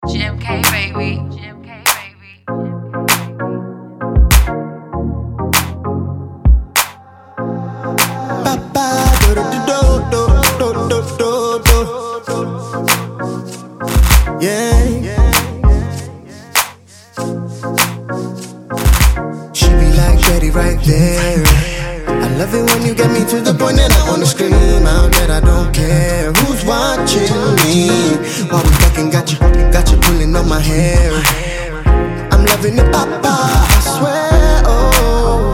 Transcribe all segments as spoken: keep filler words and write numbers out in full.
G M K, baby. G M K, baby. Papa, do do do do do do do do. Yeah. She be like Betty right there. I love it when you get me to the point that I wanna scream out that I don't care who's watching me. While we fucking got you, got you pulling on my hair. I'm loving it, Papa, I swear. Oh,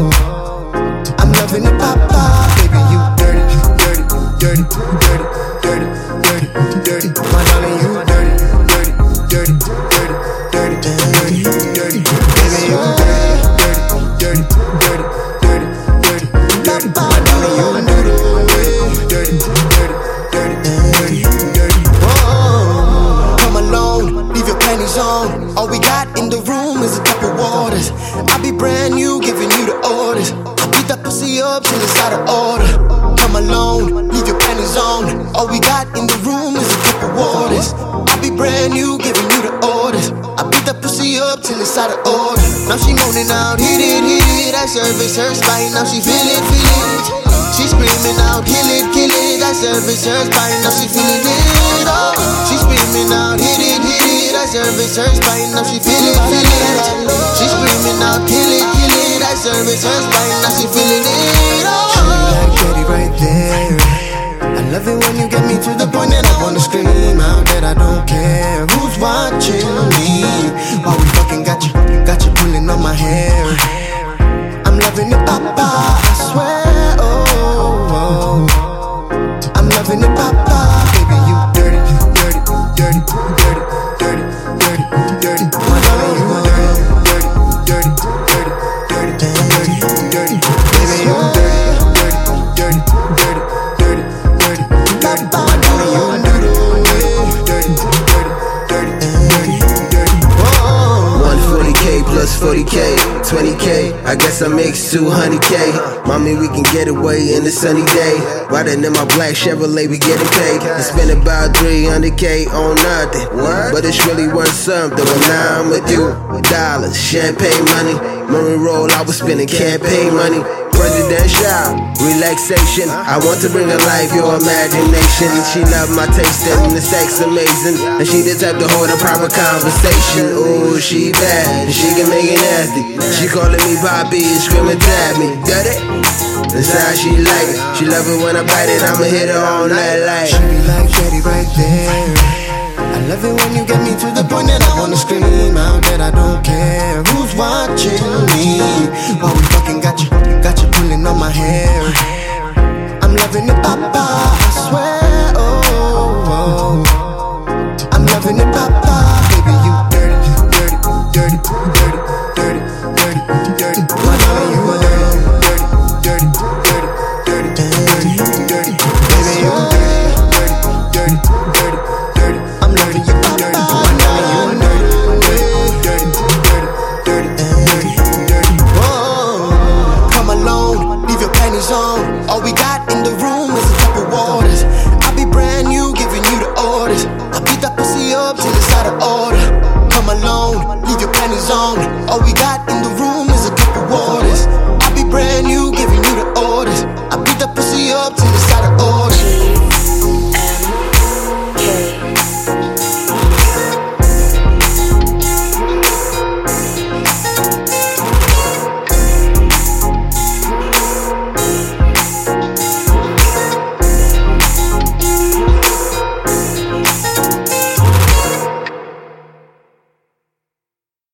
oh. I'm loving it, Papa. Baby, you dirty, dirty, dirty, dirty, dirty, dirty, dirty. My darling, you dirty, dirty, dirty, dirty, dirty, dirty, dirty. Baby, you dirty, dirty, dirty, dirty, dirty, dirty. My darling, you dirty, dirty, dirty, dirty, dirty, dirty. Whoa, come alone, leave your panties on. All we got in the room is a cup of waters. I be brand new, giving you the orders. Beat that pussy up till it's out of order. Come alone, leave your panties on. All we got in the room is a cup of waters. I be brand new, giving you the orders. I beat that pussy up till it's out of order. Now she moaning out, hit it, hit it. That service her spine, now she feel it, feel it. She screaming out, kill it, kill it. That service her spine, now she feeling it. Oh, she screaming out, hit it, hit it. That service her spine, now she feel it, feel it. She screaming out, kill it, kill it. That service her spine, now she feeling it. Oh, she like Betty right there. I love it when you get me to the point that I wanna scream out that I don't care who's watching me. While we fucking got you, got you pulling on my hair. I'm loving it, Papa, I swear. Oh, oh. I'm loving it, Papa. Baby, you dirty, dirty, dirty, dirty, dirty, dirty, dirty. My darling, you dirty, dirty, dirty, dirty, dirty, dirty, dirty. Baby, you dirty, dirty, dirty, dirty, dirty, dirty, dirty. My darling, you dirty, dirty, dirty, dirty, dirty, dirty. one forty K plus forty K, twenty K, I guess I makes two hundred K. Mommy, we can get away in the sunny day. Riding in my black Chevrolet, we getting paid. I spent about three hundred K on nothing, but it's really worth something when now I'm with you. Dollars, champagne money, money roll, I was spending campaign money. Presidential, relaxation, I want to bring to life your imagination. She love my taste and the sex amazing, and she the type to hold a proper conversation. Ooh, she bad, and she can make it nasty. She calling me Bobby and screaming at me, dirty. That's how she like it. She love it when I bite it, I'ma hit her all night like. She be like Betty right there. I love it when you get me to the point that I wanna scream out that I don't care who's watching me. While we fucking got you, got you pulling on my hair. I'm loving it, Papa, I swear. Oh, oh. I'm loving it, Papa.